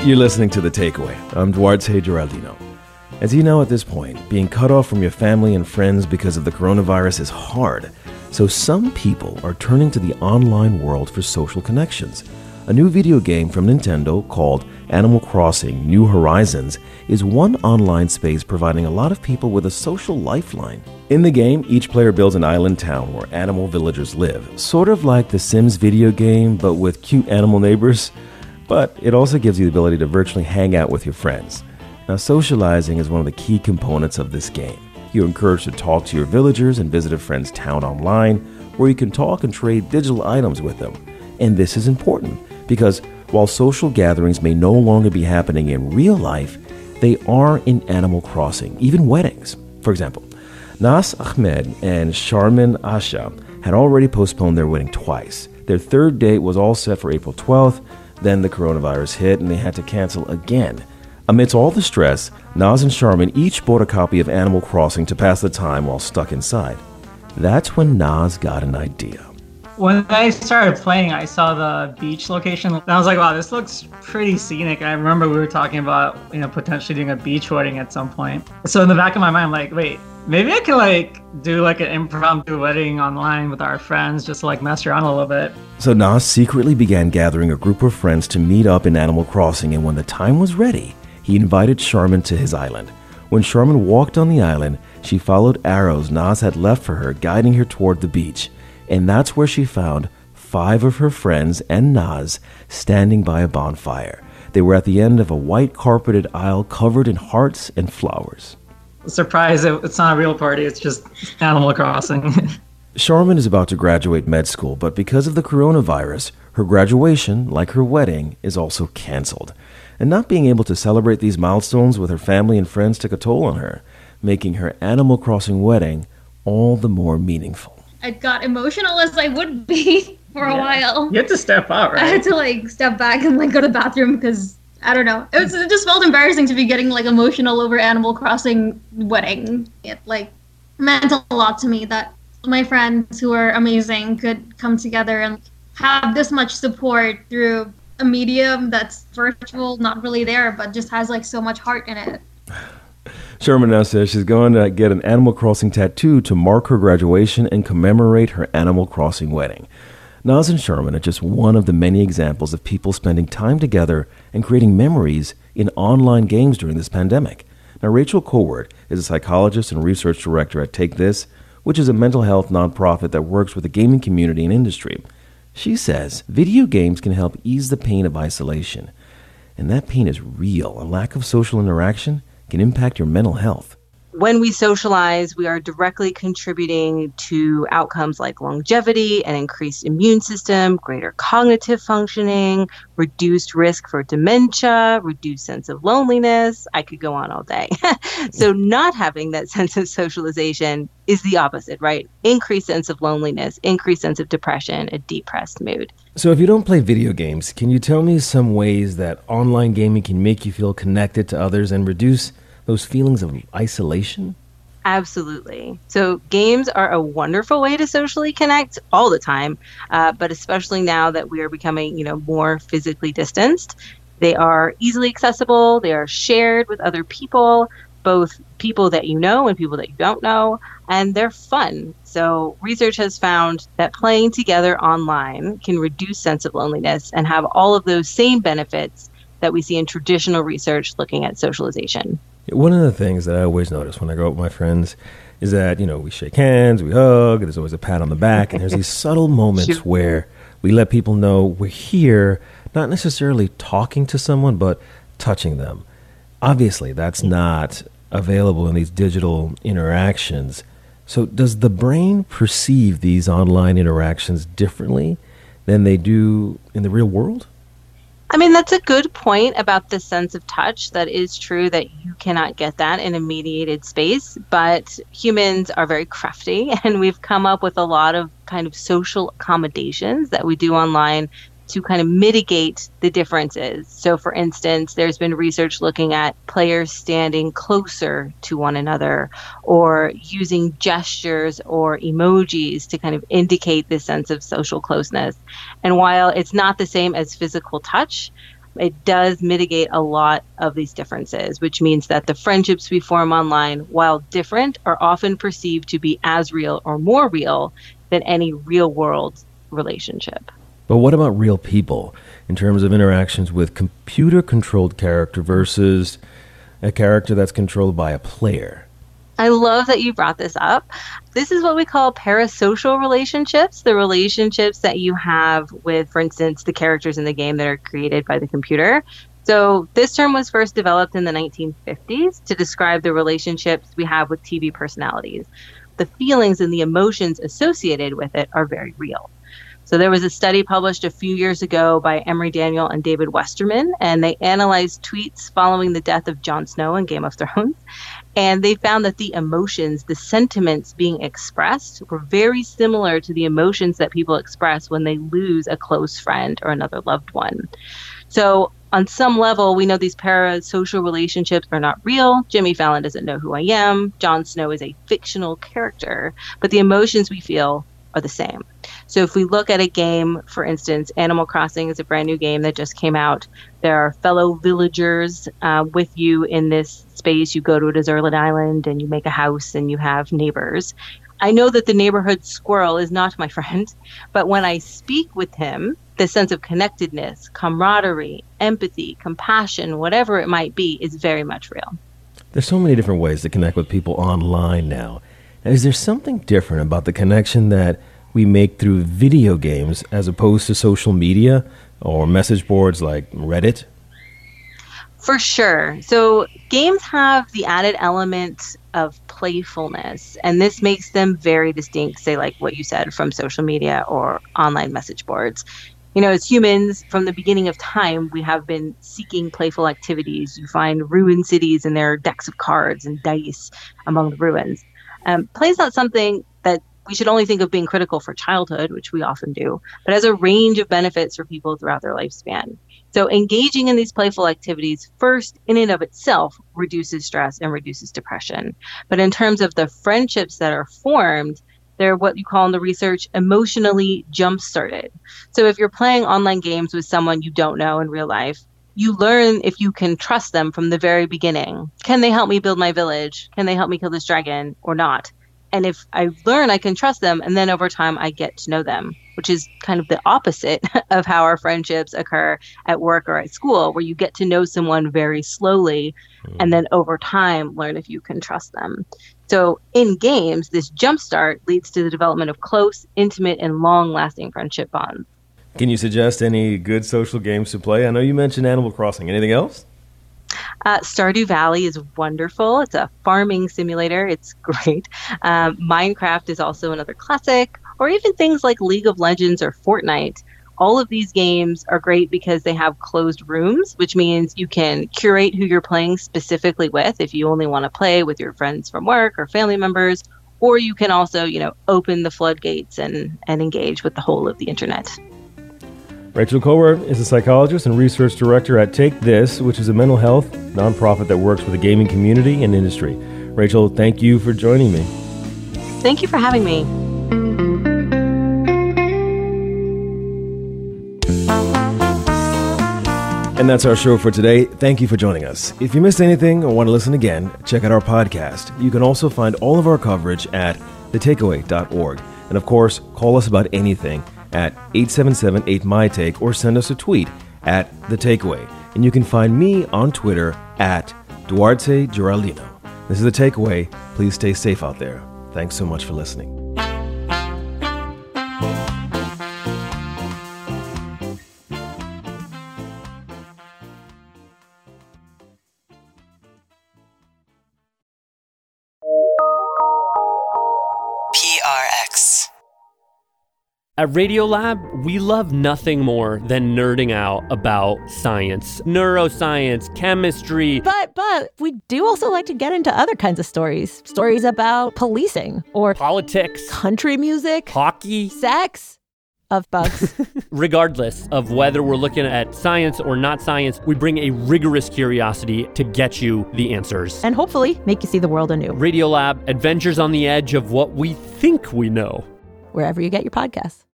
You're listening to The Takeaway. I'm Duarte Geraldino. As you know at this point, being cut off from your family and friends because of the coronavirus is hard. So some people are turning to the online world for social connections. A new video game from Nintendo called Animal Crossing: New Horizons is one online space providing a lot of people with a social lifeline. In the game, each player builds an island town where animal villagers live, sort of like the Sims video game, but with cute animal neighbors. But it also gives you the ability to virtually hang out with your friends. Now, socializing is one of the key components of this game. You're encouraged to talk to your villagers and visit a friend's town online, where you can talk and trade digital items with them. And this is important, because while social gatherings may no longer be happening in real life, they are in Animal Crossing, even weddings. For example, Naz Ahmed and Sharmin Asha had already postponed their wedding twice. Their third date was all set for April 12th, then the coronavirus hit and they had to cancel again. Amidst all the stress, Naz and Sharmin each bought a copy of Animal Crossing to pass the time while stuck inside. That's when Naz got an idea. When I started playing, I saw the beach location, and I was like, wow, this looks pretty scenic. I remember we were talking about, potentially doing a beach wedding at some point. So in the back of my mind, I'm like, wait, maybe I could do an impromptu wedding online with our friends, just to mess around a little bit. So Naz secretly began gathering a group of friends to meet up in Animal Crossing, and when the time was ready, he invited Sharmin to his island. When Sharmin walked on the island, she followed arrows Naz had left for her, guiding her toward the beach. And that's where she found 5 of her friends and Naz standing by a bonfire. They were at the end of a white carpeted aisle covered in hearts and flowers. Surprise, it's not a real party, it's just Animal Crossing. Sharmin is about to graduate med school, but because of the coronavirus, her graduation, like her wedding, is also canceled. And not being able to celebrate these milestones with her family and friends took a toll on her, making her Animal Crossing wedding all the more meaningful. I got emotional as I would be for a while. You had to step out, right? I had to step back and go to the bathroom because I don't know. It just felt embarrassing to be getting emotional over Animal Crossing wedding. It meant a lot to me that my friends who are amazing could come together and have this much support through a medium that's virtual, not really there, but just has so much heart in it. Sharmin now says she's going to get an Animal Crossing tattoo to mark her graduation and commemorate her Animal Crossing wedding. Naz and Sharmin are just one of the many examples of people spending time together and creating memories in online games during this pandemic. Now, Rachel Coward is a psychologist and research director at Take This, which is a mental health nonprofit that works with the gaming community and industry. She says video games can help ease the pain of isolation. And that pain is real. A lack of social interaction can impact your mental health. When we socialize, we are directly contributing to outcomes like longevity, an increased immune system, greater cognitive functioning, reduced risk for dementia, reduced sense of loneliness. I could go on all day. So not having that sense of socialization is the opposite, right? Increased sense of loneliness, increased sense of depression, a depressed mood. So if you don't play video games, can you tell me some ways that online gaming can make you feel connected to others and reduce those feelings of isolation? Absolutely. So games are a wonderful way to socially connect all the time, but especially now that we are becoming, more physically distanced. They are easily accessible. They are shared with other people, both people that you know and people that you don't know, and they're fun. So research has found that playing together online can reduce sense of loneliness and have all of those same benefits that we see in traditional research looking at socialization. One of the things that I always notice when I go out with my friends is that, we shake hands, we hug, there's always a pat on the back, and there's these subtle moments where we let people know we're here, not necessarily talking to someone, but touching them. Obviously, that's not available in these digital interactions. So does the brain perceive these online interactions differently than they do in the real world? I mean, that's a good point about the sense of touch. That is true that you cannot get that in a mediated space, but humans are very crafty and we've come up with a lot of kind of social accommodations that we do online to kind of mitigate the differences. So for instance, there's been research looking at players standing closer to one another or using gestures or emojis to kind of indicate this sense of social closeness. And while it's not the same as physical touch, It does mitigate a lot of these differences, which means that the friendships we form online, while different, are often perceived to be as real or more real than any real world relationship. But what about real people in terms of interactions with computer-controlled character versus a character that's controlled by a player? I love that you brought this up. This is what we call parasocial relationships, the relationships that you have with, for instance, the characters in the game that are created by the computer. So this term was first developed in the 1950s to describe the relationships we have with TV personalities. The feelings and the emotions associated with it are very real. So there was a study published a few years ago by Emory Daniel and David Westerman, and they analyzed tweets following the death of Jon Snow in Game of Thrones. And they found that the emotions, the sentiments being expressed were very similar to the emotions that people express when they lose a close friend or another loved one. So on some level, we know these parasocial relationships are not real. Jimmy Fallon doesn't know who I am. Jon Snow is a fictional character, but the emotions we feel are the same. So if we look at a game, for instance, Animal Crossing is a brand new game that just came out. There are fellow villagers with you in this space. You go to a deserted island and you make a house and you have neighbors. I know that the neighborhood squirrel is not my friend, but when I speak with him, the sense of connectedness, camaraderie, empathy, compassion, whatever it might be, is very much real. There's so many different ways to connect with people online now. Is there something different about the connection that we make through video games as opposed to social media or message boards like Reddit? For sure. So games have the added element of playfulness, and this makes them very distinct, say like what you said, from social media or online message boards. You know, as humans, from the beginning of time, we have been seeking playful activities. You find ruined cities and there are decks of cards and dice among the ruins. Play is not something that we should only think of being critical for childhood, which we often do, but has a range of benefits for people throughout their lifespan. So engaging in these playful activities first, in and of itself, reduces stress and reduces depression. But in terms of the friendships that are formed, they're what you call in the research emotionally jump-started. So if you're playing online games with someone you don't know in real life, you learn if you can trust them from the very beginning. Can they help me build my village? Can they help me kill this dragon or not? And if I learn I can trust them, and then over time I get to know them, which is kind of the opposite of how our friendships occur at work or at school, where you get to know someone very slowly and then over time learn if you can trust them. So in games, this jumpstart leads to the development of close, intimate, and long-lasting friendship bonds. Can you suggest any good social games to play? I know you mentioned Animal Crossing. Anything else? Stardew Valley is wonderful. It's a farming simulator. It's great. Minecraft is also another classic, or even things like League of Legends or Fortnite. All of these games are great because they have closed rooms, which means you can curate who you're playing specifically with if you only want to play with your friends from work or family members, or you can also, open the floodgates and engage with the whole of the internet. Rachel Kower is a psychologist and research director at Take This, which is a mental health nonprofit that works with the gaming community and industry. Rachel, thank you for joining me. Thank you for having me. And that's our show for today. Thank you for joining us. If you missed anything or want to listen again, check out our podcast. You can also find all of our coverage at thetakeaway.org. And of course, call us about anything at 877-8MyTake or send us a tweet at The Takeaway. And you can find me on Twitter at Duarte Geraldino. This is The Takeaway. Please stay safe out there. Thanks so much for listening. PRX. At Radiolab, we love nothing more than nerding out about science, neuroscience, chemistry. But we do also like to get into other kinds of stories. Stories about policing or Politics, country music, hockey, sex, of bugs. Regardless of whether we're looking at science or not science, we bring a rigorous curiosity to get you the answers. And hopefully make you see the world anew. Radiolab, adventures on the edge of what we think we know. Wherever you get your podcasts.